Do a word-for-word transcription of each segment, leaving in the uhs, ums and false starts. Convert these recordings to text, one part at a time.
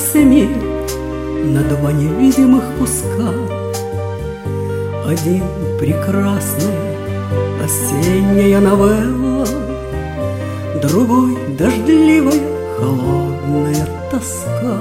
распался мир на два невидимых куска. Один прекрасная осенняя новелла, другой дождливая холодная тоска,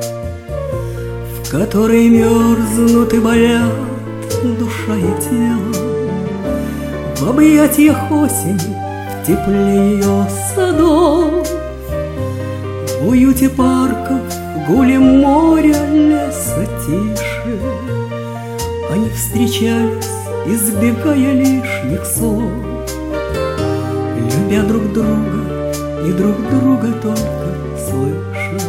в которой мерзнут и болят душа и тело. В объятиях осени, в тепле ее садов, в уюте парков, гуле моря, леса тише, они встречались, избегая лишних слов, любя друг друга и друг друга только слыша.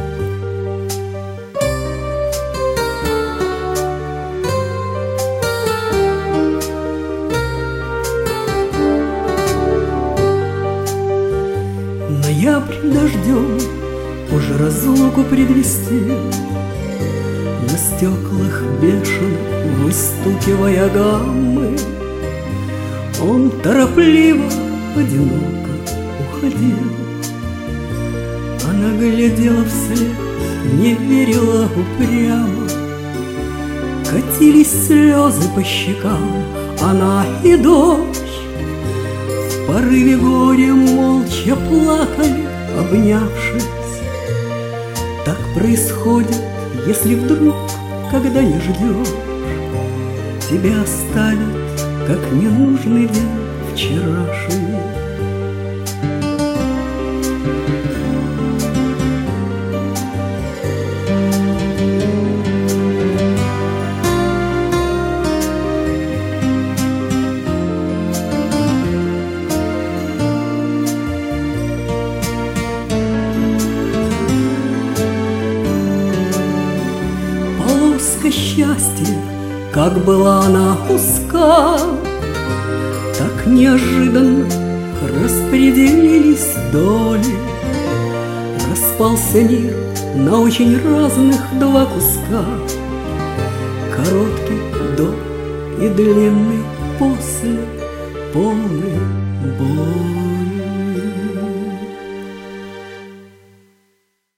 Ноябрь дождем уже разлуку предвестил, на стеклах бешено выстукивая гаммы. Он торопливо, одиноко уходил. Она глядела вслед, не верила упрямо. Катились слезы по щекам, она и дождь в порыве горя молча плакали, обнявшись. Так происходит, если вдруг, когда не ждешь, тебя оставят, как ненужный день вчерашний. Счастье, как была она узка, так неожиданно распределились доли. Распался мир на очень разных два куска, короткий до и длинный после, полный боли.